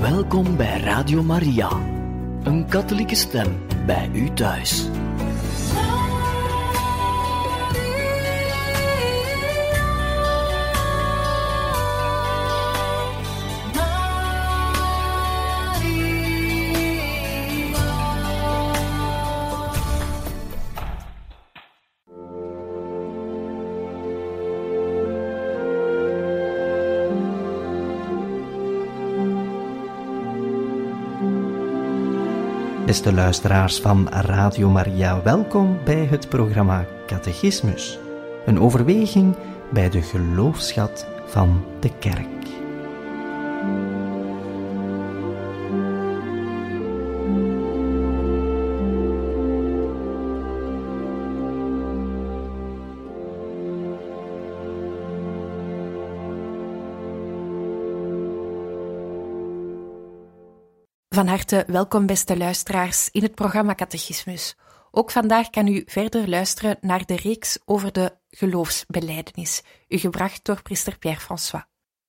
Welkom bij Radio Maria, een katholieke stem bij u thuis. Beste luisteraars van Radio Maria, welkom bij het programma Catechismus. Een overweging bij de geloofsschat van de Kerk. Van harte welkom, beste luisteraars, in het programma Catechismus. Ook vandaag kan u verder luisteren naar de reeks over de geloofsbelijdenis, u gebracht door priester Pierre-François.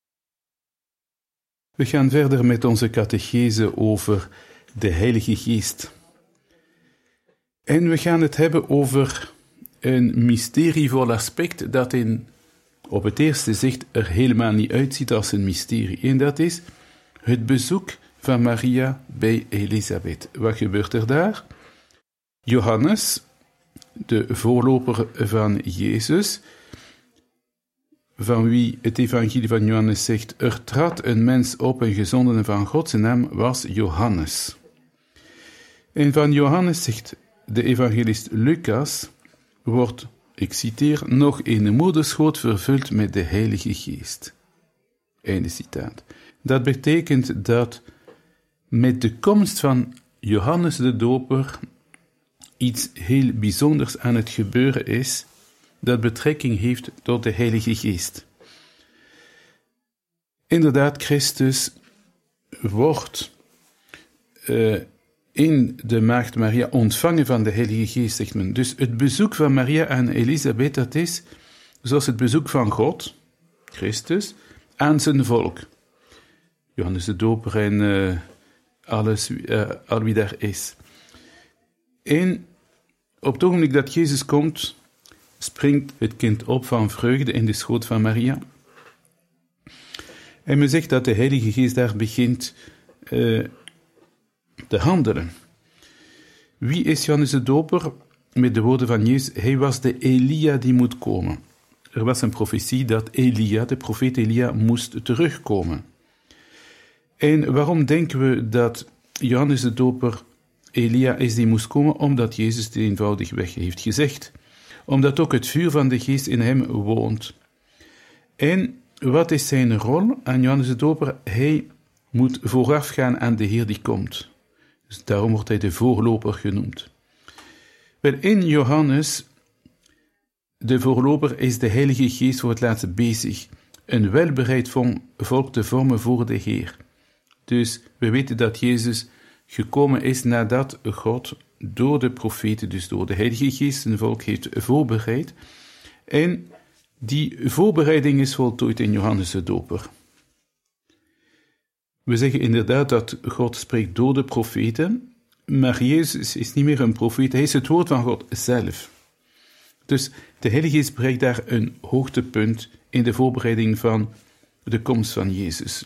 We gaan verder met onze catechese over de Heilige Geest. En we gaan het hebben over een mysterievol aspect dat op het eerste zicht er helemaal niet uitziet als een mysterie. En dat is het bezoek van Maria bij Elisabeth. Wat gebeurt er daar? Johannes, de voorloper van Jezus, van wie het evangelie van Johannes zegt, er trad een mens op, een gezondene van God, zijn naam was Johannes. En van Johannes zegt de evangelist Lucas, wordt, ik citeer, nog in de moederschoot vervuld met de Heilige Geest. Einde citaat. Dat betekent dat met de komst van Johannes de Doper iets heel bijzonders aan het gebeuren is, dat betrekking heeft tot de Heilige Geest. Inderdaad, Christus wordt in de Maagd Maria ontvangen van de Heilige Geest, zegt men. Dus het bezoek van Maria aan Elisabeth, dat is zoals het bezoek van God, Christus, aan zijn volk. Johannes de Doper en al wie daar is. En op het ogenblik dat Jezus komt, springt het kind op van vreugde in de schoot van Maria. En men zegt dat de Heilige Geest daar begint te handelen. Wie is Johannes de Doper? Met de woorden van Jezus, hij was de Elia die moet komen. Er was een profetie dat Elia, de profeet Elia, moest terugkomen. En waarom denken we dat Johannes de Doper Elia is die moest komen? Omdat Jezus het eenvoudigweg heeft gezegd. Omdat ook het vuur van de Geest in hem woont. En wat is zijn rol aan Johannes de Doper? Hij moet voorafgaan aan de Heer die komt. Dus daarom wordt hij de voorloper genoemd. Wel, in Johannes, de voorloper, is de Heilige Geest voor het laatst bezig een welbereid volk te vormen voor de Heer. Dus we weten dat Jezus gekomen is nadat God door de profeten, dus door de Heilige Geest, zijn volk heeft voorbereid. En die voorbereiding is voltooid in Johannes de Doper. We zeggen inderdaad dat God spreekt door de profeten, maar Jezus is niet meer een profeet, hij is het woord van God zelf. Dus de Heilige Geest bereikt daar een hoogtepunt in de voorbereiding van de komst van Jezus.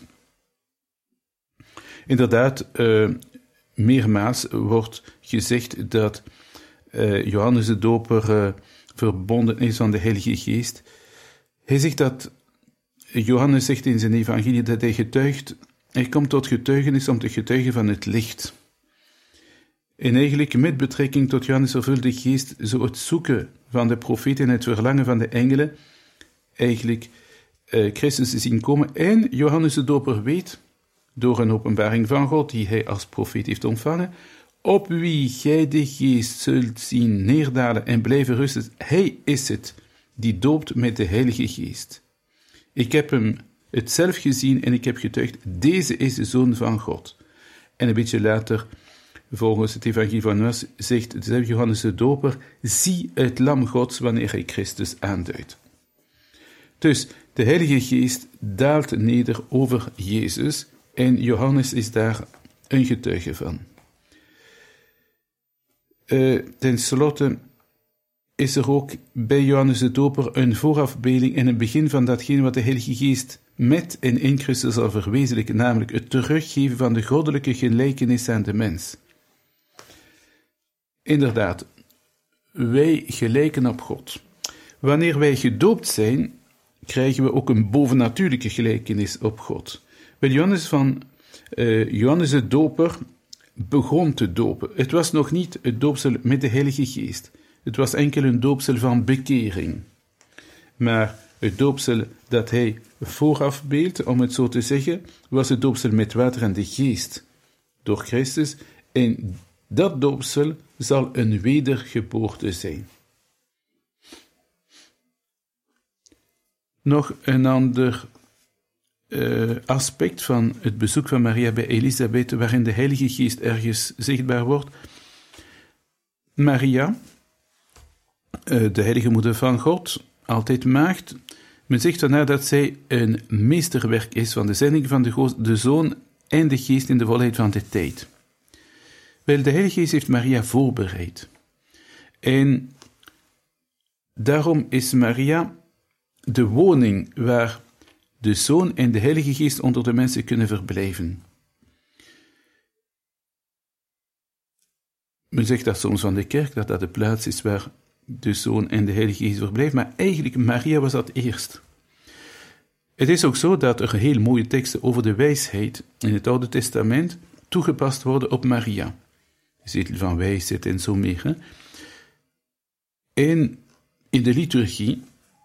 Inderdaad, meermaals wordt gezegd dat Johannes de Doper verbonden is aan de Heilige Geest. Johannes zegt in zijn evangelie dat hij getuigt, hij komt tot getuigenis om te getuigen van het licht. En eigenlijk met betrekking tot Johannes vervulde Geest, zo het zoeken van de profeten en het verlangen van de engelen, eigenlijk Christus te zien komen. En Johannes de Doper weet, door een openbaring van God, die hij als profeet heeft ontvangen, op wie gij de Geest zult zien neerdalen en blijven rusten, hij is het die doopt met de Heilige Geest. Ik heb hem het zelf gezien en ik heb getuigd, deze is de Zoon van God. En een beetje later, volgens het evangelie van Johannes, zegt Johannes de Doper, zie het lam Gods wanneer hij Christus aanduidt. Dus de Heilige Geest daalt neder over Jezus En Johannes is daar een getuige van. Ten slotte is er ook bij Johannes de Doper een voorafbeelding en een begin van datgene wat de Heilige Geest met en in Christus zal verwezenlijken, namelijk het teruggeven van de goddelijke gelijkenis aan de mens. Inderdaad, wij gelijken op God. Wanneer wij gedoopt zijn, krijgen we ook een bovennatuurlijke gelijkenis op God. Wel, Johannes de Doper begon te dopen. Het was nog niet het doopsel met de Heilige Geest. Het was enkel een doopsel van bekering. Maar het doopsel dat hij vooraf beeldt, om het zo te zeggen, was het doopsel met water en de Geest door Christus. En dat doopsel zal een wedergeboorte zijn. Nog een ander aspect van het bezoek van Maria bij Elisabeth, waarin de Heilige Geest ergens zichtbaar wordt. Maria, de heilige moeder van God, altijd maagd, men zegt van haar dat zij een meesterwerk is van de zending van de Zoon en de Geest in de volheid van de tijd. Wel, de Heilige Geest heeft Maria voorbereid. En daarom is Maria de woning waar de Zoon en de Heilige Geest onder de mensen kunnen verblijven. Men zegt dat soms van de kerk, dat dat de plaats is waar de Zoon en de Heilige Geest verblijven, maar eigenlijk Maria was dat eerst. Het is ook zo dat er heel mooie teksten over de wijsheid in het Oude Testament toegepast worden op Maria. De zetel van wijsheid en zo meer. Hè? En in de liturgie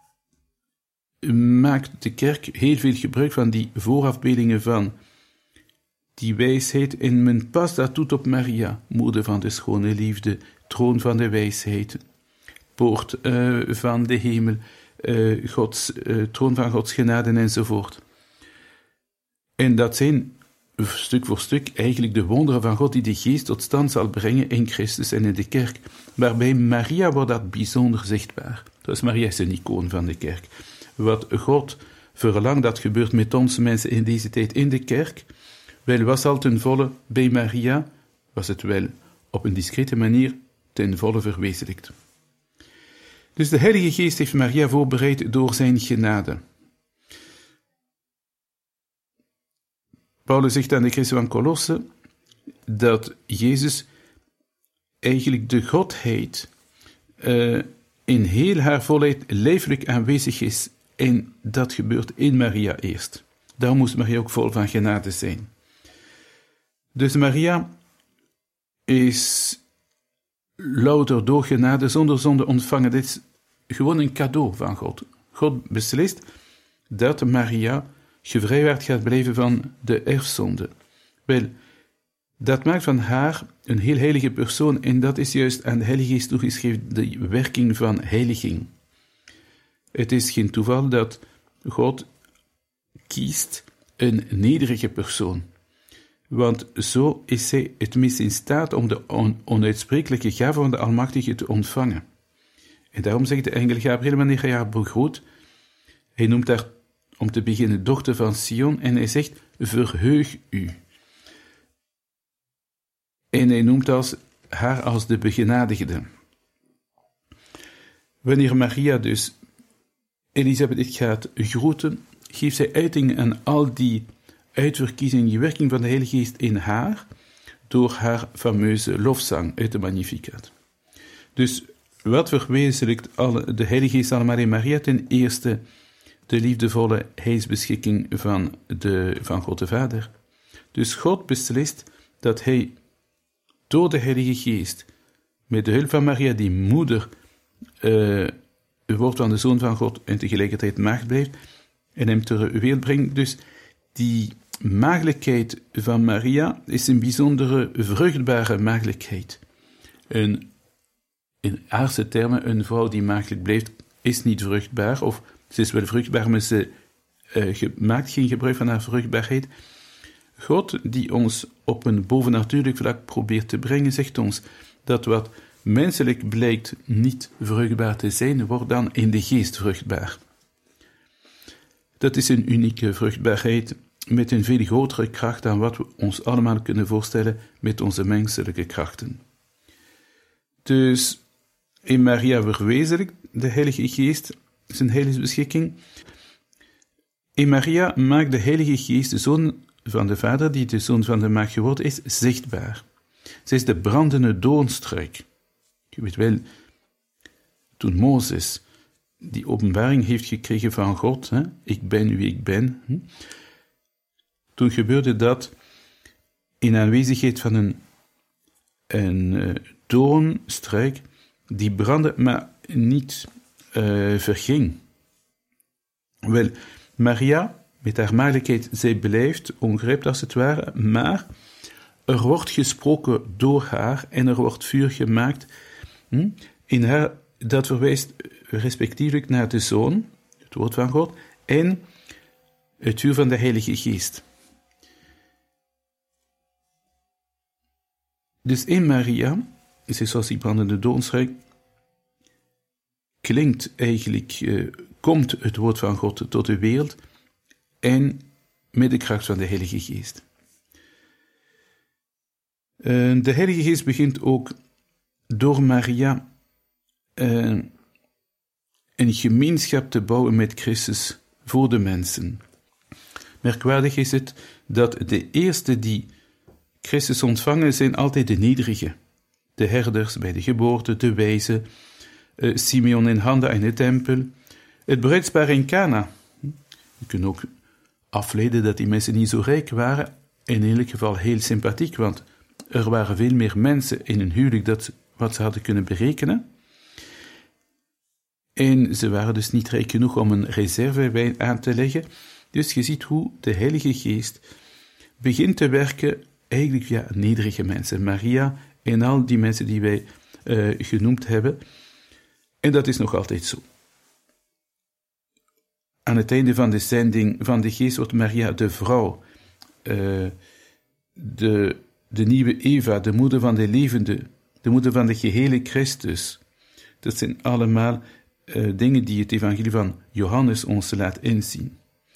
maakt de kerk heel veel gebruik van die voorafbeeldingen van die wijsheid en men past dat toe op Maria, moeder van de schone liefde, troon van de wijsheid, poort van de hemel, troon van Gods genade enzovoort. En dat zijn stuk voor stuk eigenlijk de wonderen van God die de Geest tot stand zal brengen in Christus en in de kerk. Maar bij Maria wordt dat bijzonder zichtbaar. Dus Maria is een icoon van de kerk. Wat God verlangt, dat gebeurt met ons mensen in deze tijd in de kerk. Wel was al ten volle bij Maria, was het wel op een discrete manier ten volle verwezenlijkt. Dus de Heilige Geest heeft Maria voorbereid door zijn genade. Paulus zegt aan de christen van Colosse dat Jezus eigenlijk de Godheid in heel haar volheid lijfelijk aanwezig is. En dat gebeurt in Maria eerst. Daar moest Maria ook vol van genade zijn. Dus Maria is louter door genade, zonder zonde ontvangen. Dit is gewoon een cadeau van God. God beslist dat Maria gevrijwaard gaat blijven van de erfzonde. Wel, dat maakt van haar een heel heilige persoon en dat is juist aan de Heilige Geest toegeschreven, de werking van heiliging. Het is geen toeval dat God kiest een nederige persoon. Want zo is zij het meest in staat om de onuitsprekelijke gave van de Almachtige te ontvangen. En daarom zegt de engel Gabriel wanneer hij haar begroet, hij noemt haar om te beginnen dochter van Sion en hij zegt, verheug u. En hij noemt haar als de begenadigde. Wanneer Maria dus Elisabeth gaat groeten, geeft zij uiting aan al die uitverkiezingen, die werking van de Heilige Geest in haar, door haar fameuze lofzang uit de Magnificat. Dus wat verwezenlijkt de Heilige Geest allemaal in Maria? Ten eerste de liefdevolle heidsbeschikking van God de Vader. Dus God beslist dat hij door de Heilige Geest, met de hulp van Maria, die moeder wordt van de Zoon van God en tegelijkertijd maagd blijft, en hem ter wereld brengt. Dus die maagdelijkheid van Maria is een bijzondere vruchtbare maagdelijkheid. In aardse termen, een vrouw die maagdelijk blijft, is niet vruchtbaar, of ze is wel vruchtbaar, maar ze maakt geen gebruik van haar vruchtbaarheid. God, die ons op een bovennatuurlijk vlak probeert te brengen, zegt ons dat wat menselijk blijkt niet vruchtbaar te zijn, wordt dan in de geest vruchtbaar. Dat is een unieke vruchtbaarheid met een veel grotere kracht dan wat we ons allemaal kunnen voorstellen met onze menselijke krachten. Dus in Maria verwezenlijkt de Heilige Geest zijn heiligbeschikking. In Maria maakt de Heilige Geest de Zoon van de Vader, die de Zoon van de Maagd geworden is, zichtbaar. Zij is de brandende doornstruik. Je weet wel, toen Mozes die openbaring heeft gekregen van God, ik ben wie ik ben, toen gebeurde dat in aanwezigheid van een doornstruik die brandde, maar niet verging. Wel, Maria, met haar maagdelijkheid, zij blijft ongerijpt als het ware, maar er wordt gesproken door haar en er wordt vuur gemaakt in haar. Dat verwijst respectievelijk naar de Zoon, het woord van God, en het vuur van de Heilige Geest. Dus in Maria, zoals die brandende doornstruik, komt het woord van God tot de wereld en met de kracht van de Heilige Geest. De Heilige Geest begint ook door Maria een gemeenschap te bouwen met Christus voor de mensen. Merkwaardig is het dat de eerste die Christus ontvangen zijn altijd de nederigen. De herders bij de geboorte, de wijzen, Simeon en Hanna in de tempel, het bruidspaar in Cana. Je kunt ook afleiden dat die mensen niet zo rijk waren, in elk geval heel sympathiek, want er waren veel meer mensen in een huwelijk dan wat ze hadden kunnen berekenen. En ze waren dus niet rijk genoeg om een reservewijn aan te leggen. Dus je ziet hoe de Heilige Geest begint te werken eigenlijk via nederige mensen. Maria en al die mensen die wij genoemd hebben. En dat is nog altijd zo. Aan het einde van de zending van de Geest wordt Maria de vrouw, de nieuwe Eva, de moeder van de levende, de moeder van de gehele Christus. Dat zijn allemaal dingen die het evangelie van Johannes ons laat inzien.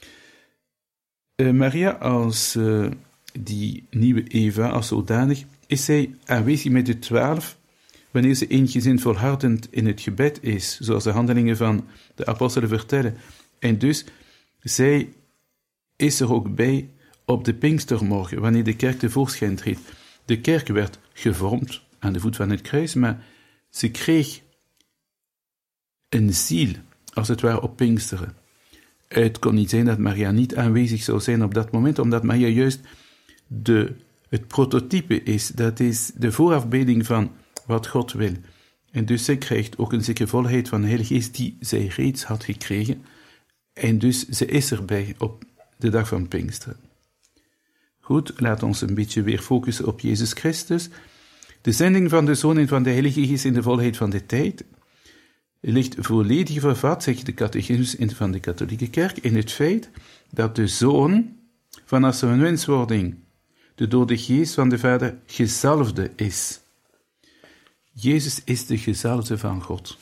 Maria als die nieuwe Eva, als zodanig, is zij aanwezig met de 12, wanneer ze eensgezind volhardend in het gebed is, zoals de handelingen van de apostelen vertellen. En dus, zij is er ook bij op de Pinkstermorgen, wanneer de kerk tevoorschijn treedt. De kerk werd gevormd aan de voet van het kruis, maar ze kreeg een ziel, als het ware op Pinksteren. Het kon niet zijn dat Maria niet aanwezig zou zijn op dat moment, omdat Maria juist het prototype is, dat is de voorafbeelding van wat God wil. En dus zij krijgt ook een zekere volheid van de Heilige Geest die zij reeds had gekregen. En dus ze is erbij op de dag van Pinksteren. Goed, laat ons een beetje weer focussen op Jezus Christus. De zending van de Zoon en van de Heilige Geest in de volheid van de tijd ligt volledig vervat, zegt de catechismus van de katholieke kerk, in het feit dat de Zoon vanaf zijn menswording de door de Geest van de Vader gezalfde is. Jezus is de gezalfde van God.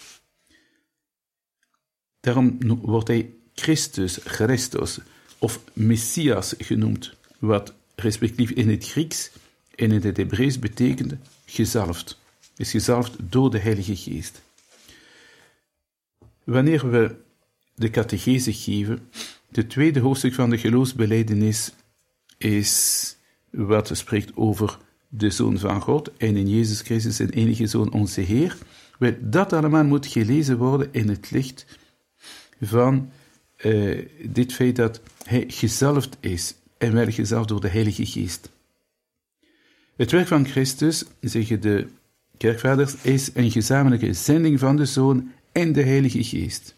Daarom wordt hij Christus of Messias genoemd, wat respectief in het Grieks en in het Hebreeuws betekent gezalfd. Is gezalfd door de Heilige Geest. Wanneer we de catechese geven, het tweede hoofdstuk van de geloofsbelijdenis is wat spreekt over de Zoon van God en in Jezus Christus zijn enige Zoon, onze Heer. Wel, dat allemaal moet gelezen worden in het licht van dit feit dat hij gezalfd is en wel gezalfd door de Heilige Geest. Het werk van Christus, zeggen de kerkvaders, is een gezamenlijke zending van de Zoon en de Heilige Geest.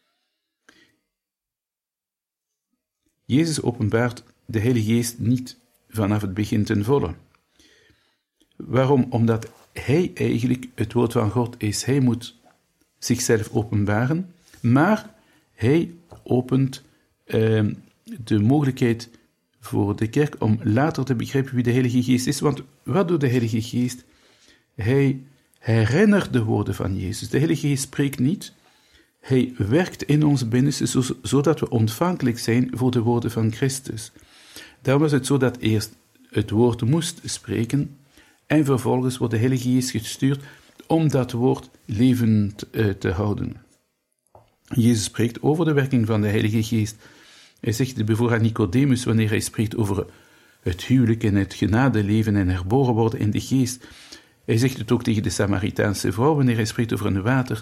Jezus openbaart de Heilige Geest niet vanaf het begin ten volle. Waarom? Omdat hij eigenlijk het woord van God is. Hij moet zichzelf openbaren, maar hij opent de mogelijkheid voor de kerk om later te begrijpen wie de Heilige Geest is. Want wat doet de Heilige Geest? Hij herinnert de woorden van Jezus. De Heilige Geest spreekt niet. Hij werkt in ons binnenste, zodat we ontvankelijk zijn voor de woorden van Christus. Daar was het zo dat eerst het woord moest spreken en vervolgens wordt de Heilige Geest gestuurd om dat woord levend te houden. Jezus spreekt over de werking van de Heilige Geest. Hij zegt het bijvoorbeeld aan Nicodemus wanneer hij spreekt over het huwelijk en het genadeleven en herboren worden in de geest. Hij zegt het ook tegen de Samaritaanse vrouw wanneer hij spreekt over een water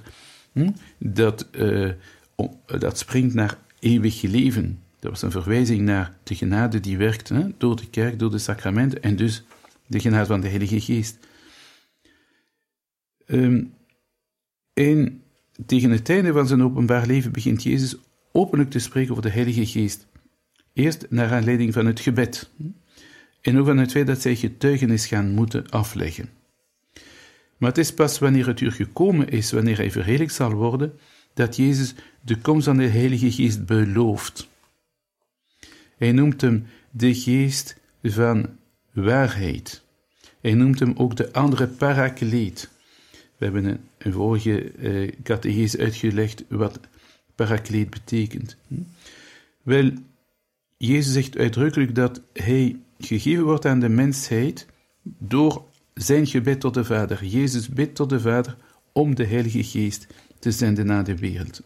dat springt naar eeuwig leven. Dat was een verwijzing naar de genade die werkt door de kerk, door de sacramenten en dus de genade van de Heilige Geest. En tegen het einde van zijn openbaar leven begint Jezus openlijk te spreken over de Heilige Geest. Eerst naar aanleiding van het gebed. En ook van het feit dat zij getuigenis gaan moeten afleggen. Maar het is pas wanneer het uur gekomen is, wanneer hij verheerlijkt zal worden, dat Jezus de komst van de Heilige Geest belooft. Hij noemt hem de geest van waarheid. Hij noemt hem ook de andere parakleet. We hebben een vorige catechese uitgelegd wat parakleet betekent. Wel, Jezus zegt uitdrukkelijk dat hij gegeven wordt aan de mensheid door zijn gebed tot de Vader. Jezus bidt tot de Vader om de Heilige Geest te zenden naar de wereld.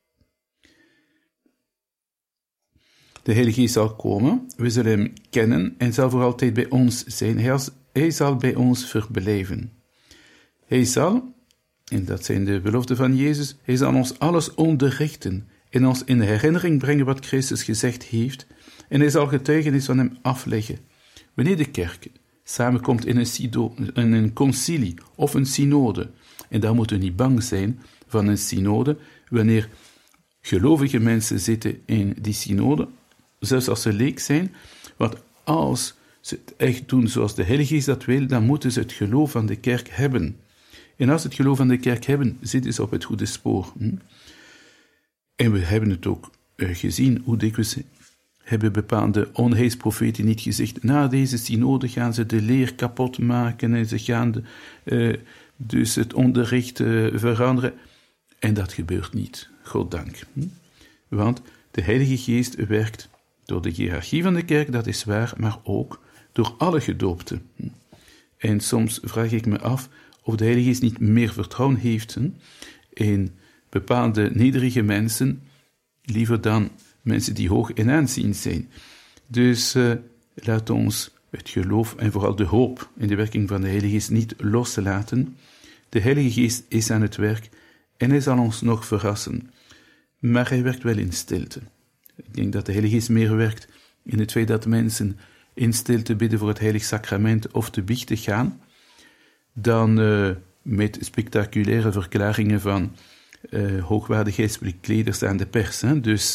De Heilige Geest zal komen, we zullen hem kennen en zal voor altijd bij ons zijn. Hij zal bij ons verblijven. Hij zal, en dat zijn de beloften van Jezus, hij zal ons alles onderrichten en ons in herinnering brengen wat Christus gezegd heeft, en hij zal getuigenis van hem afleggen. Wanneer de kerk samenkomt in een concilie of een synode, en daar moeten we niet bang zijn van een synode, wanneer gelovige mensen zitten in die synode, zelfs als ze leek zijn, want als ze het echt doen zoals de Heilige Geest dat wil, dan moeten ze het geloof van de kerk hebben. En als ze het geloof van de kerk hebben, zitten ze op het goede spoor. En we hebben het ook gezien, hoe dikwijls hebben bepaalde onheilsprofeten niet gezegd, na deze synode gaan ze de leer kapot maken en ze gaan dus het onderricht veranderen. En dat gebeurt niet, goddank. Want de Heilige Geest werkt door de hiërarchie van de kerk, dat is waar, maar ook door alle gedoopten. En soms vraag ik me af of de Heilige Geest niet meer vertrouwen heeft in bepaalde nederige mensen, liever dan mensen die hoog in aanzien zijn. Dus laat ons het geloof en vooral de hoop in de werking van de Heilige Geest niet loslaten. De Heilige Geest is aan het werk en hij zal ons nog verrassen. Maar hij werkt wel in stilte. Ik denk dat de Heilige Geest meer werkt in het feit dat mensen in stilte bidden voor het heilig sacrament of te biechten gaan, dan met spectaculaire verklaringen van hoogwaardigheidsbekleders aan de pers. Dus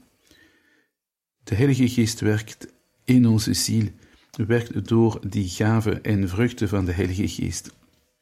de Heilige Geest werkt in onze ziel, werkt door die gaven en vruchten van de Heilige Geest.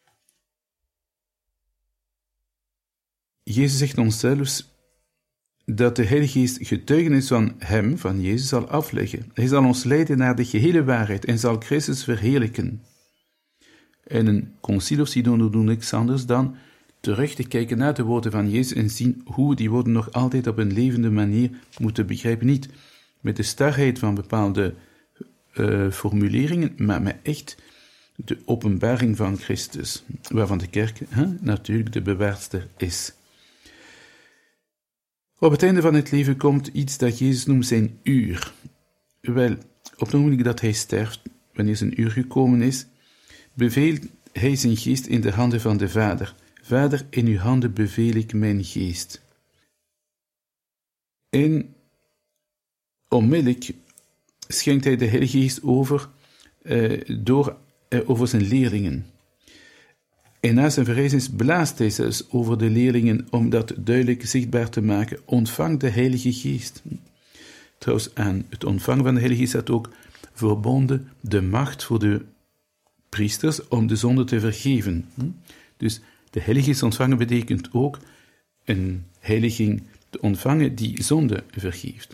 Jezus zegt ons zelfs dat de Heilige Geest getuigenis van hem, van Jezus, zal afleggen. Hij zal ons leiden naar de gehele waarheid en zal Christus verheerlijken. En een concilie of synode doet niks anders dan terug te kijken naar de woorden van Jezus en zien hoe die woorden nog altijd op een levende manier moeten begrijpen. Niet met de starheid van bepaalde formuleringen, maar met echt de openbaring van Christus, waarvan de kerk natuurlijk de bewaarster is. Op het einde van het leven komt iets dat Jezus noemt zijn uur. Wel, op het ogenblik dat hij sterft, wanneer zijn uur gekomen is, beveelt hij zijn geest in de handen van de Vader. Vader, in uw handen beveel ik mijn geest. En onmiddellijk schenkt hij de Heilige Geest over zijn leerlingen. En na zijn verrijzenis blaast hij zelfs over de leerlingen om dat duidelijk zichtbaar te maken. Ontvang de Heilige Geest. Trouwens, aan het ontvangen van de Heilige Geest staat ook verbonden de macht voor de priesters om de zonde te vergeven. Dus de Heilige Geest ontvangen betekent ook een heiliging te ontvangen die zonde vergeeft.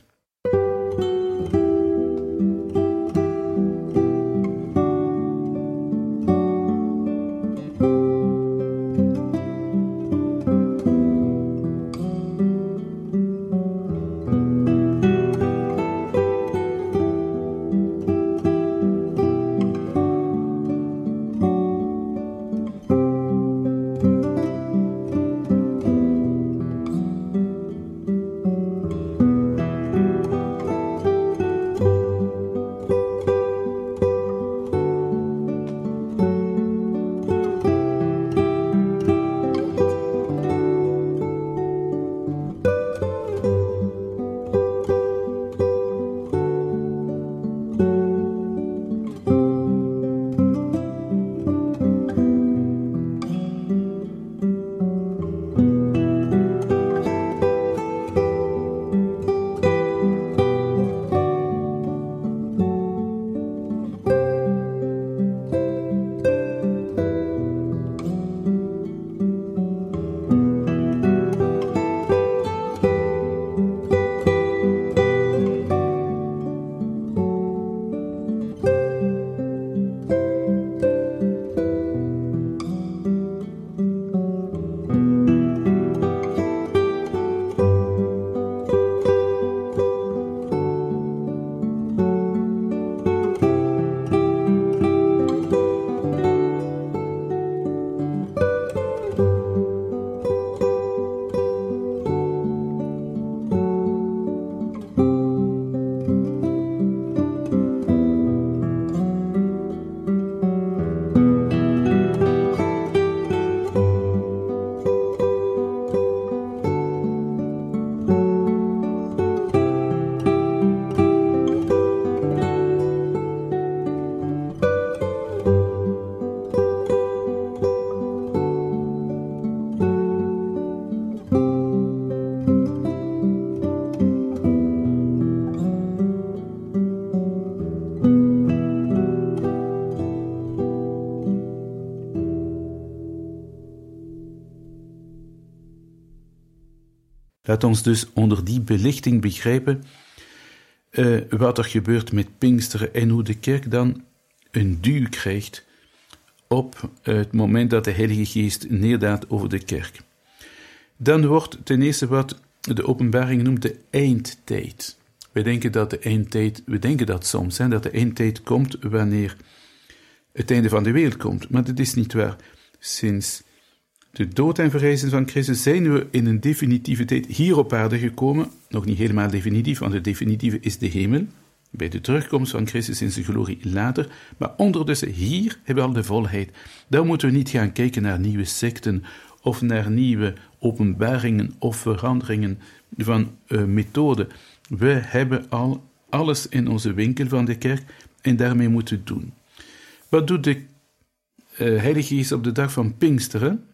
Laat ons dus onder die belichting begrijpen wat er gebeurt met Pinksteren en hoe de kerk dan een duw krijgt op het moment dat de Heilige Geest neerdaalt over de kerk. Dan wordt ten eerste wat de openbaring noemt de eindtijd. We denken dat soms, dat de eindtijd komt wanneer het einde van de wereld komt. Maar dat is niet waar. Sinds de dood en verrijzen van Christus zijn we in een definitieve tijd hier op aarde gekomen. Nog niet helemaal definitief, want het definitieve is de hemel. Bij de terugkomst van Christus in zijn glorie later. Maar ondertussen, hier hebben we al de volheid. Dan moeten we niet gaan kijken naar nieuwe secten of naar nieuwe openbaringen of veranderingen van methoden. We hebben al alles in onze winkel van de kerk en daarmee moeten doen. Wat doet de Heilige Geest op de dag van Pinksteren?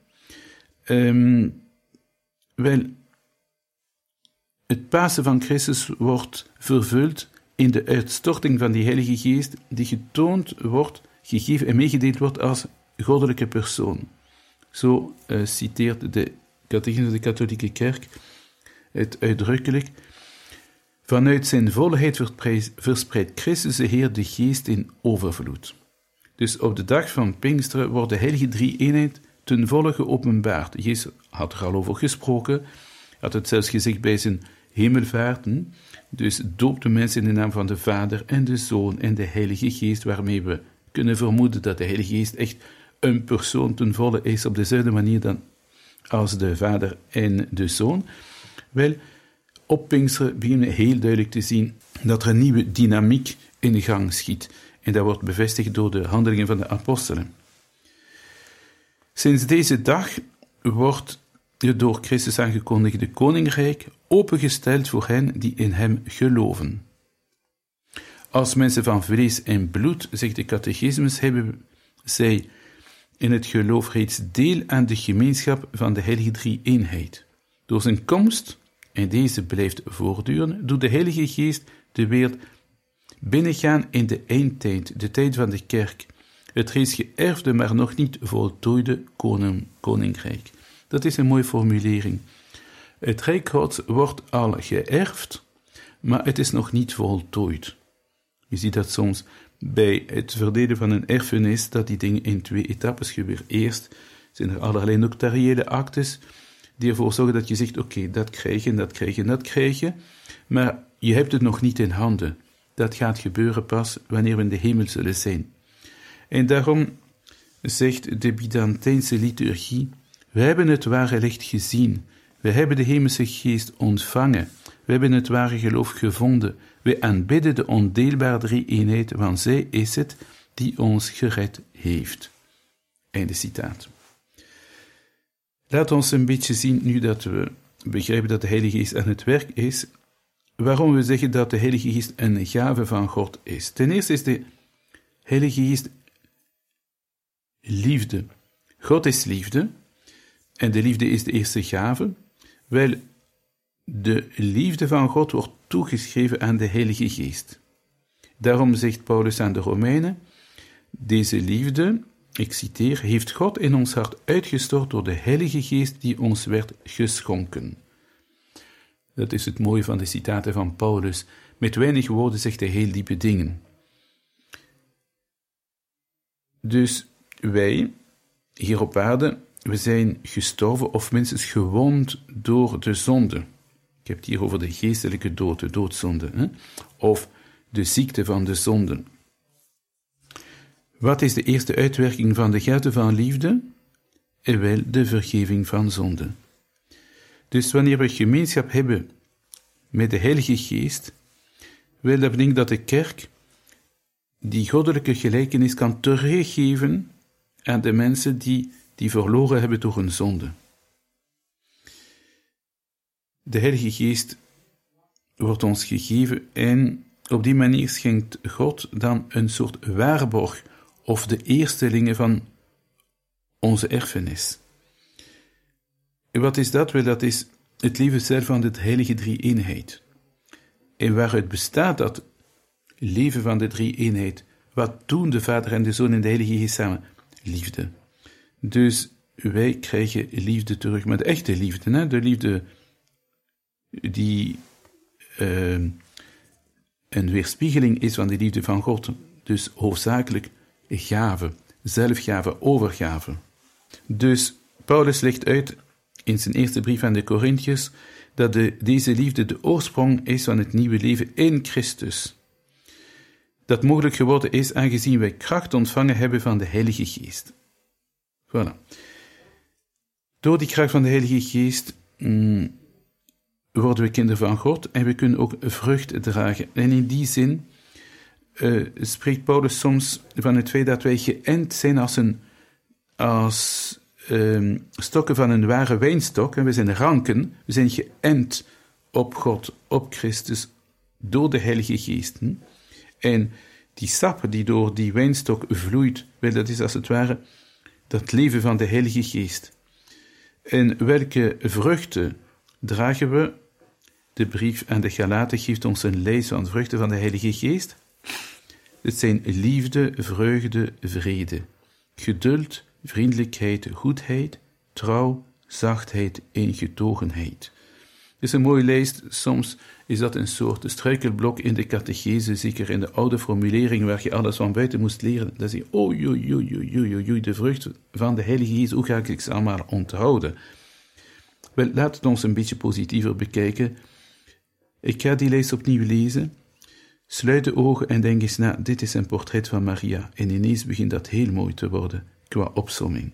Wel, het Pasen van Christus wordt vervuld in de uitstorting van die Heilige Geest, die getoond wordt, gegeven en meegedeeld wordt als goddelijke persoon. Zo citeert de Catechismus van de Katholieke Kerk het uitdrukkelijk. Vanuit zijn volheid verspreidt Christus de Heer de Geest in overvloed. Dus op de dag van Pinksteren wordt de heilige drie-eenheid ten volle geopenbaard. Jezus had er al over gesproken, had het zelfs gezegd bij zijn hemelvaarten. Dus doopt de mensen in de naam van de Vader en de Zoon en de Heilige Geest, waarmee we kunnen vermoeden dat de Heilige Geest echt een persoon ten volle is op dezelfde manier dan als de Vader en de Zoon. Wel, op Pinksteren beginnen we heel duidelijk te zien dat er een nieuwe dynamiek in de gang schiet. En dat wordt bevestigd door de handelingen van de apostelen. Sinds deze dag wordt het door Christus aangekondigde koninkrijk opengesteld voor hen die in hem geloven. Als mensen van vlees en bloed, zegt de catechismus, hebben zij in het geloof reeds deel aan de gemeenschap van de heilige drie-eenheid. Door zijn komst, en deze blijft voortduren, doet de Heilige Geest de wereld binnengaan in de eindtijd, de tijd van de kerk, het reeds geërfde, maar nog niet voltooide koninkrijk. Dat is een mooie formulering. Het Rijk Gods wordt al geërfd, maar het is nog niet voltooid. Je ziet dat soms bij het verdelen van een erfenis, dat die dingen in 2 etappes gebeuren. Eerst zijn er allerlei notariële actes die ervoor zorgen dat je zegt, oké, dat krijg je, en dat krijg je, en dat krijg je, maar je hebt het nog niet in handen. Dat gaat gebeuren pas wanneer we in de hemel zullen zijn. En daarom zegt de Byzantijnse liturgie, we hebben het ware licht gezien, we hebben de hemelse geest ontvangen, we hebben het ware geloof gevonden, we aanbidden de ondeelbare drie-eenheid, want zij is het die ons gered heeft. Einde citaat. Laat ons een beetje zien, nu dat we begrijpen dat de Heilige Geest aan het werk is, waarom we zeggen dat de Heilige Geest een gave van God is. Ten eerste is de Heilige Geest liefde. God is liefde, en de liefde is de eerste gave. Wel, de liefde van God wordt toegeschreven aan de Heilige Geest. Daarom zegt Paulus aan de Romeinen, deze liefde, ik citeer, heeft God in ons hart uitgestort door de Heilige Geest die ons werd geschonken. Dat is het mooie van de citaten van Paulus. Met weinig woorden zegt hij heel diepe dingen. Dus wij, hier op aarde, we zijn gestorven of minstens gewond door de zonde. Ik heb het hier over de geestelijke dood, de doodzonde, of de ziekte van de zonde. Wat is de eerste uitwerking van de gave van liefde? Wel, de vergeving van zonde. Dus wanneer we gemeenschap hebben met de Heilige Geest, wil dat betekent dat de kerk die goddelijke gelijkenis kan teruggeven aan de mensen die verloren hebben door hun zonde. De Heilige Geest wordt ons gegeven en op die manier schenkt God dan een soort waarborg of de eerstelingen van onze erfenis. En wat is dat? Wel, dat is het leven zelf van de heilige drie-eenheid. En waaruit bestaat dat leven van de drie-eenheid? Wat doen de Vader en de Zoon en de Heilige Geest samen? Liefde. Dus wij krijgen liefde terug, maar de echte liefde, de liefde die een weerspiegeling is van de liefde van God. Dus hoofdzakelijk gave, zelfgave, overgave. Dus Paulus legt uit in zijn eerste brief aan de Korinthiërs dat deze liefde de oorsprong is van het nieuwe leven in Christus. Dat mogelijk geworden is aangezien wij kracht ontvangen hebben van de Heilige Geest. Voilà. Door die kracht van de Heilige Geest worden we kinderen van God en we kunnen ook vrucht dragen. En in die zin spreekt Paulus soms van het feit dat wij geënt zijn als stokken van een ware wijnstok. En we zijn ranken, we zijn geënt op God, op Christus, door de Heilige Geest. En die sap die door die wijnstok vloeit, wel, dat is als het ware dat leven van de Heilige Geest. En welke vruchten dragen we? De brief aan de Galaten geeft ons een lijst van vruchten van de Heilige Geest. Het zijn liefde, vreugde, vrede, geduld, vriendelijkheid, goedheid, trouw, zachtheid, ingetogenheid. Het is een mooie lijst. Soms is dat een soort struikelblok in de catechese, zeker in de oude formulering waar je alles van buiten moest leren. Dan zeg je, de vrucht van de Heilige Geest, hoe ga ik ze allemaal onthouden? Wel, laat het ons een beetje positiever bekijken. Ik ga die lijst opnieuw lezen. Sluit de ogen en denk eens na, dit is een portret van Maria. En ineens begint dat heel mooi te worden, qua opsomming.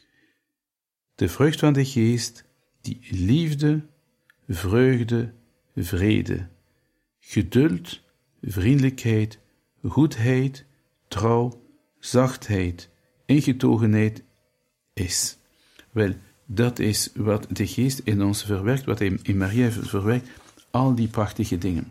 De vrucht van de geest, die liefde, vreugde, vrede, geduld, vriendelijkheid, goedheid, trouw, zachtheid, ingetogenheid is. Wel, dat is wat de geest in ons verwerkt, wat hij in Maria verwerkt, al die prachtige dingen.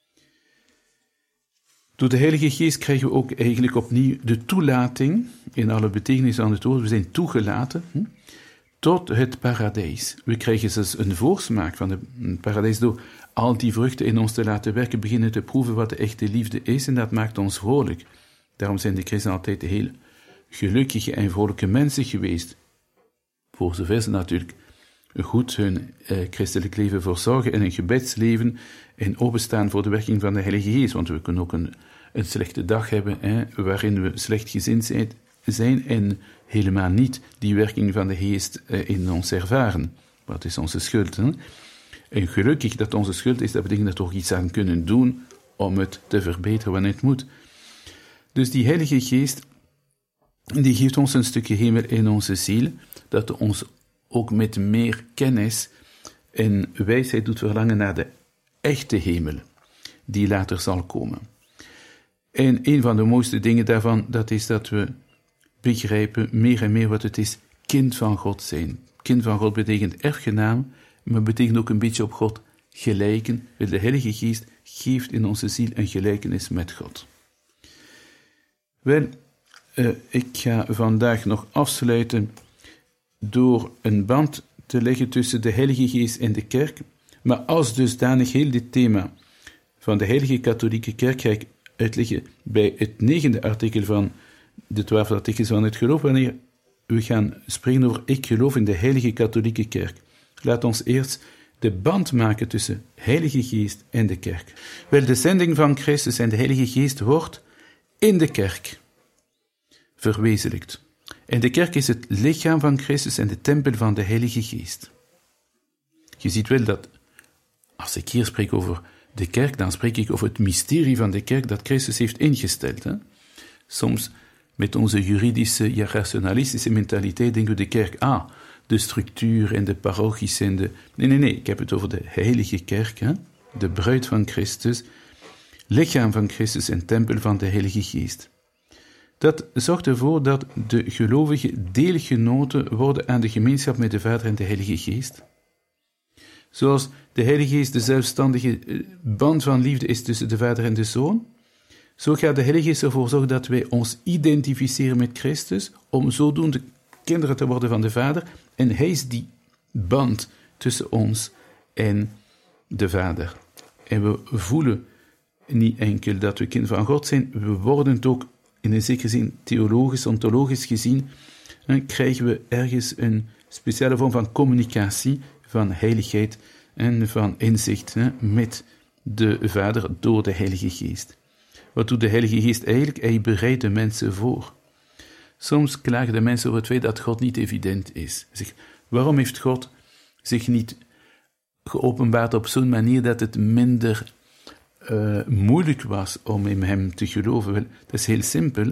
Door de Heilige Geest krijgen we ook eigenlijk opnieuw de toelating, in alle betekenissen van het woord, we zijn toegelaten, tot het paradijs. We krijgen zelfs een voorsmaak van het paradijs door al die vruchten in ons te laten werken, beginnen te proeven wat de echte liefde is en dat maakt ons vrolijk. Daarom zijn de christenen altijd heel gelukkige en vrolijke mensen geweest. Voor zover ze natuurlijk goed hun christelijk leven verzorgen en een gebedsleven en openstaan voor de werking van de Heilige Geest. Want we kunnen ook een slechte dag hebben waarin we slechtgezind zijn en helemaal niet die werking van de Geest in ons ervaren. Wat is onze schuld? Hè? En gelukkig dat onze schuld is, dat betekent dat we ook iets aan kunnen doen om het te verbeteren wanneer het moet. Dus die Heilige Geest, die geeft ons een stukje hemel in onze ziel, dat ons ook met meer kennis en wijsheid doet verlangen naar de echte hemel, die later zal komen. En een van de mooiste dingen daarvan, dat is dat we begrijpen meer en meer wat het is kind van God zijn. Kind van God betekent erfgenaam, maar betekent ook een beetje op God gelijken. De Heilige Geest geeft in onze ziel een gelijkenis met God. Wel, ik ga vandaag nog afsluiten door een band te leggen tussen de Heilige Geest en de kerk, maar als dusdanig heel dit thema van de Heilige Katholieke Kerk ga ik uitleggen bij het 9e artikel van de 12 artikels van het geloof, wanneer we gaan spreken over ik geloof in de Heilige Katholieke Kerk. Laat ons eerst de band maken tussen Heilige Geest en de kerk. Wel, de zending van Christus en de Heilige Geest wordt in de kerk verwezenlijkt. En de kerk is het lichaam van Christus en de tempel van de Heilige Geest. Je ziet wel dat, als ik hier spreek over de kerk, dan spreek ik over het mysterie van de kerk dat Christus heeft ingesteld. Hè? Soms met onze juridische, rationalistische mentaliteit denken we de kerk, de structuur en de parochies en de... Nee, ik heb het over de heilige kerk, hè? De bruid van Christus, lichaam van Christus en tempel van de Heilige Geest. Dat zorgt ervoor dat de gelovigen deelgenoten worden aan de gemeenschap met de Vader en de Heilige Geest. Zoals de Heilige Geest de zelfstandige band van liefde is tussen de Vader en de Zoon, zo gaat de Heilige Geest ervoor zorgen dat wij ons identificeren met Christus, om zodoende kinderen te worden van de Vader, en Hij is die band tussen ons en de Vader. En we voelen niet enkel dat we kind van God zijn, we worden het ook in een zekere zin theologisch, ontologisch gezien, krijgen we ergens een speciale vorm van communicatie, van heiligheid en van inzicht met de Vader door de Heilige Geest. Wat doet de Heilige Geest eigenlijk? Hij bereidt de mensen voor. Soms klagen de mensen over het feit dat God niet evident is. Waarom heeft God zich niet geopenbaard op zo'n manier dat het minder moeilijk was om in hem te geloven? Wel, dat is heel simpel.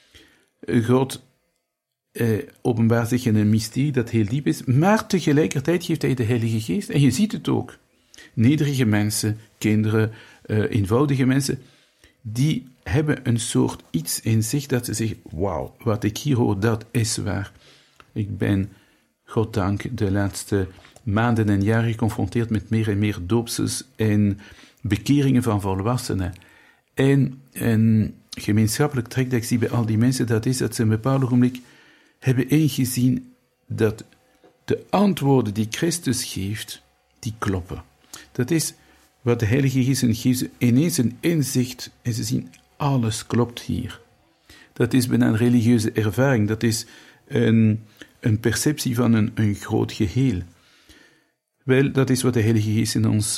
God openbaart zich in een mysterie dat heel diep is, maar tegelijkertijd geeft hij de Heilige Geest. En je ziet het ook. Nederige mensen, kinderen, eenvoudige mensen, die hebben een soort iets in zich dat ze zeggen, wauw, wat ik hier hoor, dat is waar. Ik ben, goddank, de laatste maanden en jaren geconfronteerd met meer en meer doopsels en bekeringen van volwassenen. En een gemeenschappelijk trek dat ik zie bij al die mensen, dat is dat ze een bepaald ogenblik hebben ingezien dat de antwoorden die Christus geeft, die kloppen. Dat is wat de Heilige Geest geeft, ineens een inzicht en ze zien, alles klopt hier. Dat is bijna een religieuze ervaring, dat is een perceptie van een groot geheel. Wel, dat is wat de Heilige Geest in ons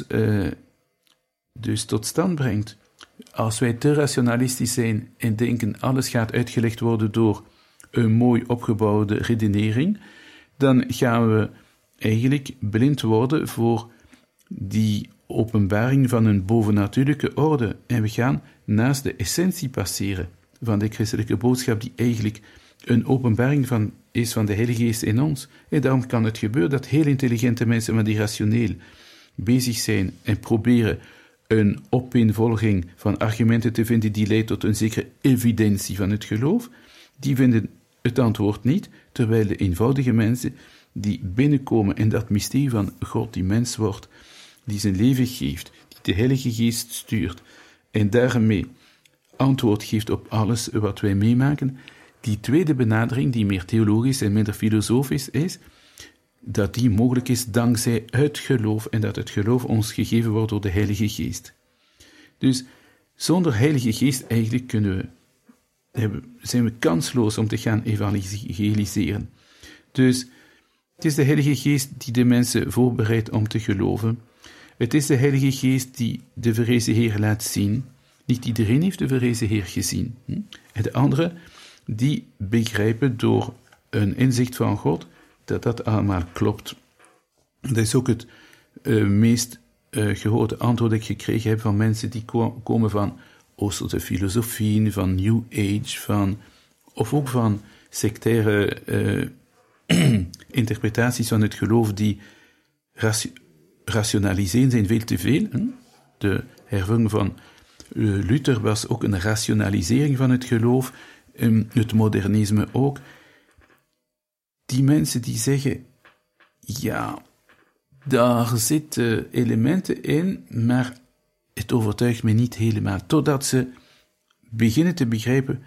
dus tot stand brengt. Als wij te rationalistisch zijn en denken, alles gaat uitgelegd worden door een mooi opgebouwde redenering, dan gaan we eigenlijk blind worden voor die openbaring van een bovennatuurlijke orde. En we gaan naast de essentie passeren van de christelijke boodschap, die eigenlijk een openbaring is van de Heilige Geest in ons. En daarom kan het gebeuren dat heel intelligente mensen, maar die rationeel bezig zijn en proberen een opeenvolging van argumenten te vinden die leidt tot een zekere evidentie van het geloof, die vinden het antwoord niet, terwijl de eenvoudige mensen die binnenkomen in dat mysterie van God die mens wordt, die zijn leven geeft, die de Heilige Geest stuurt en daarmee antwoord geeft op alles wat wij meemaken, die tweede benadering, die meer theologisch en minder filosofisch is, dat die mogelijk is dankzij het geloof en dat het geloof ons gegeven wordt door de Heilige Geest. Dus zonder Heilige Geest eigenlijk zijn we kansloos om te gaan evangeliseren. Dus het is de Heilige Geest die de mensen voorbereidt om te geloven. Het is de Heilige Geest die de verrezen Heer laat zien. Niet iedereen heeft de verrezen Heer gezien. En de anderen, die begrijpen door een inzicht van God dat dat allemaal klopt. Dat is ook het meest gehoorde antwoord dat ik gekregen heb van mensen die komen van Oosterse filosofieën, van New Age, of ook van sectaire interpretaties van het geloof die rationaliseren zijn veel te veel. De hervorming van Luther was ook een rationalisering van het geloof, het modernisme ook. Die mensen die zeggen, ja, daar zitten elementen in, maar het overtuigt me niet helemaal, totdat ze beginnen te begrijpen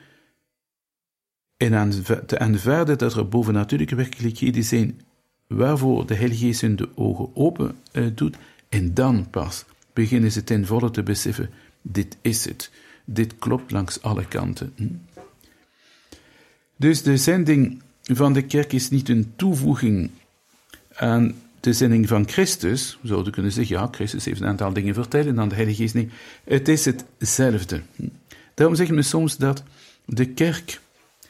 en te aanvaarden dat er bovennatuurlijke werkelijkheden zijn waarvoor de Heilige Geest hun de ogen open doet, en dan pas beginnen ze ten volle te beseffen, dit is het, dit klopt langs alle kanten. Dus de zending van de kerk is niet een toevoeging aan de zending van Christus. We zouden kunnen zeggen, ja, Christus heeft een aantal dingen verteld en dan de Heilige Geest niet. Het is hetzelfde. Daarom zeggen we soms dat de kerk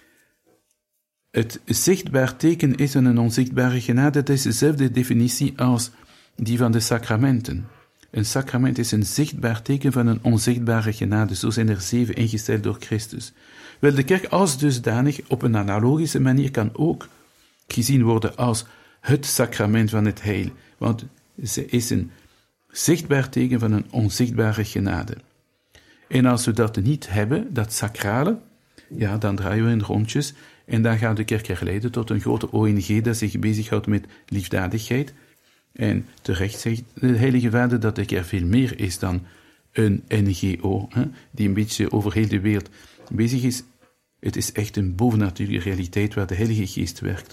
het zichtbaar teken is en een onzichtbare genade. Dat is dezelfde definitie als die van de sacramenten. Een sacrament is een zichtbaar teken van een onzichtbare genade. Zo zijn er 7 ingesteld door Christus. Wel, de kerk als dusdanig op een analogische manier kan ook gezien worden als het sacrament van het heil, want ze is een zichtbaar teken van een onzichtbare genade. En als we dat niet hebben, dat sacrale, ja, dan draaien we in rondjes en dan gaat de kerk herleiden tot een grote ONG dat zich bezighoudt met liefdadigheid. En terecht zegt de Heilige Vader dat de kerk veel meer is dan een NGO, die een beetje over heel de wereld bezig is. Het is echt een bovennatuurlijke realiteit waar de Heilige Geest werkt.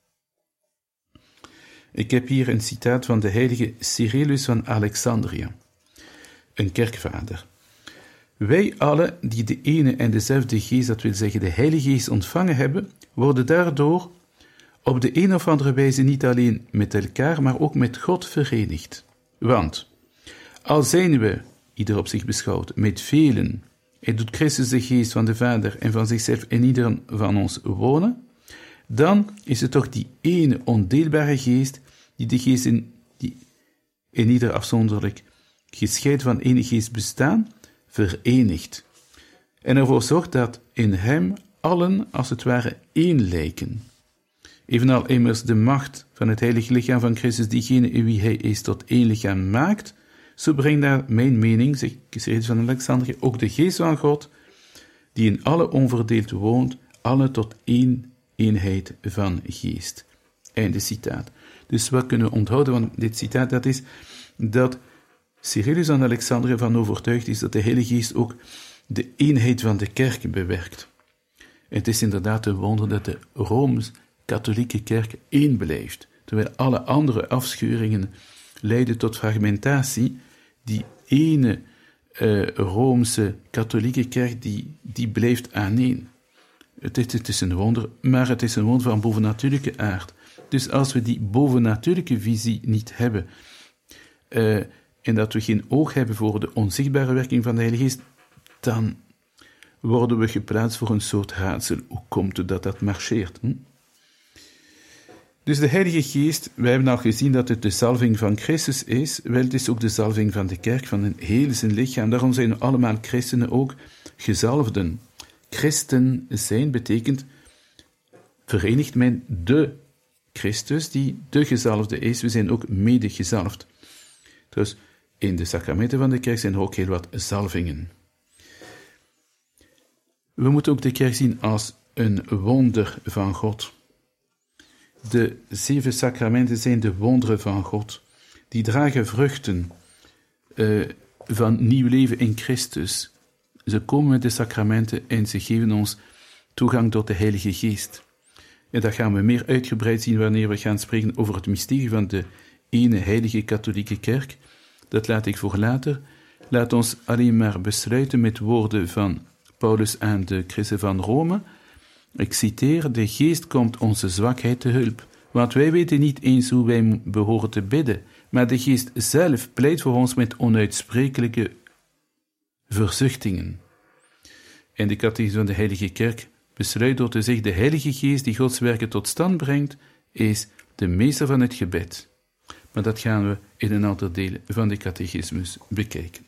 Ik heb hier een citaat van de heilige Cyrillus van Alexandria, een kerkvader. Wij allen die de ene en dezelfde geest, dat wil zeggen de Heilige Geest, ontvangen hebben, worden daardoor op de een of andere wijze niet alleen met elkaar, maar ook met God verenigd. Want, al zijn we, ieder op zich beschouwd, met velen, en doet Christus de geest van de Vader en van zichzelf in ieder van ons wonen, dan is het toch die ene ondeelbare geest, die de geest die in ieder afzonderlijk gescheiden van ene geest bestaan, verenigt. En ervoor zorgt dat in hem allen als het ware één lijken. Evenal immers de macht van het heilige lichaam van Christus, diegene in wie hij is, tot één lichaam maakt, zo brengt naar mijn mening, zegt Cyrillus van Alexandrië, ook de geest van God, die in alle onverdeeld woont, alle tot één eenheid van geest. Einde citaat. Dus wat kunnen we onthouden van dit citaat? Dat is dat Cyrillus van Alexandrië van overtuigd is dat de Heilige Geest ook de eenheid van de kerk bewerkt. Het is inderdaad een wonder dat de Rooms-Katholieke kerk één blijft, terwijl alle andere afscheuringen leiden tot fragmentatie. Die ene Roomse katholieke kerk, die blijft aaneen. Het is een wonder, maar het is een wonder van bovennatuurlijke aard. Dus als we die bovennatuurlijke visie niet hebben, en dat we geen oog hebben voor de onzichtbare werking van de Heilige Geest, dan worden we geplaatst voor een soort raadsel. Hoe komt het dat dat marcheert? Dus de Heilige Geest, wij hebben al gezien dat het de zalving van Christus is, wel, het is ook de zalving van de kerk, van een heel zijn lichaam. Daarom zijn we allemaal christenen ook gezalfden. Christen zijn betekent verenigd met de Christus, die de gezalfde is. We zijn ook mede gezalfd. Dus in de sacramenten van de kerk zijn er ook heel wat zalvingen. We moeten ook de kerk zien als een wonder van God. De 7 sacramenten zijn de wonderen van God. Die dragen vruchten van nieuw leven in Christus. Ze komen met de sacramenten en ze geven ons toegang tot de Heilige Geest. En dat gaan we meer uitgebreid zien wanneer we gaan spreken over het mysterie van de ene heilige katholieke kerk. Dat laat ik voor later. Laat ons alleen maar besluiten met woorden van Paulus aan de christen van Rome. Ik citeer: de geest komt onze zwakheid te hulp, want wij weten niet eens hoe wij behoren te bidden, maar de geest zelf pleit voor ons met onuitsprekelijke verzuchtingen. En de catechisme van de Heilige Kerk besluit door te zeggen: de Heilige Geest die Gods werken tot stand brengt, is de meester van het gebed. Maar dat gaan we in een ander deel van de catechismus bekijken.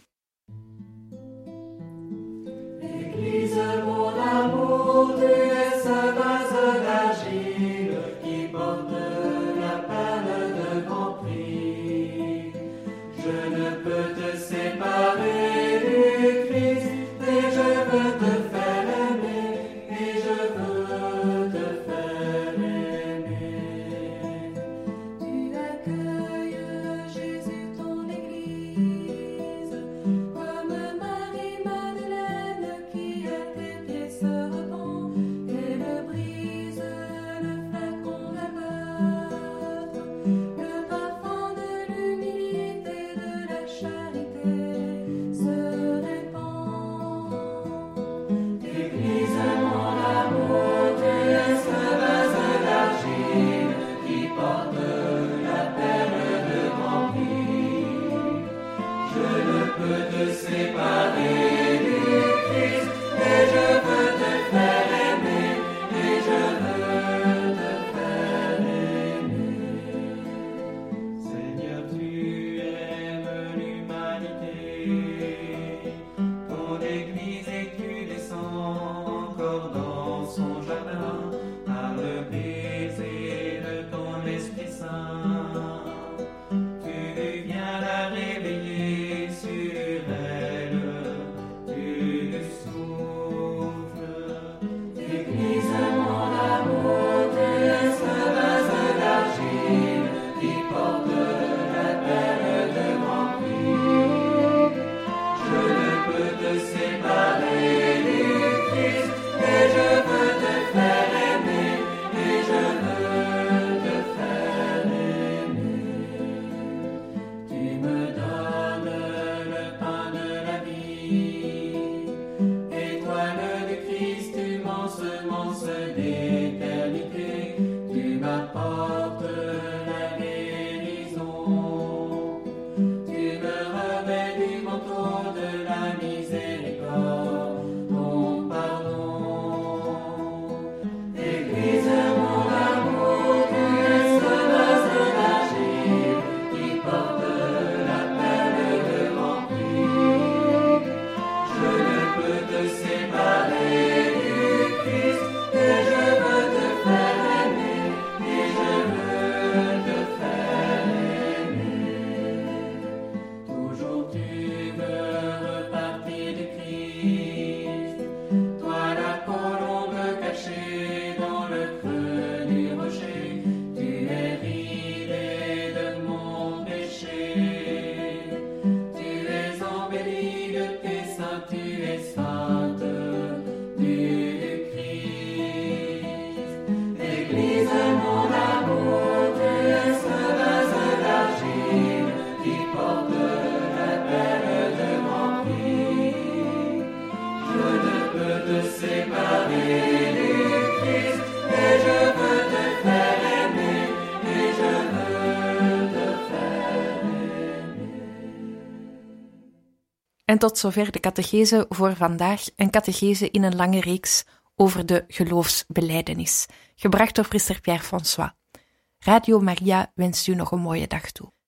En tot zover de catechese voor vandaag, een catechese in een lange reeks over de geloofsbelijdenis, gebracht door priester Pierre François. Radio Maria wenst u nog een mooie dag toe.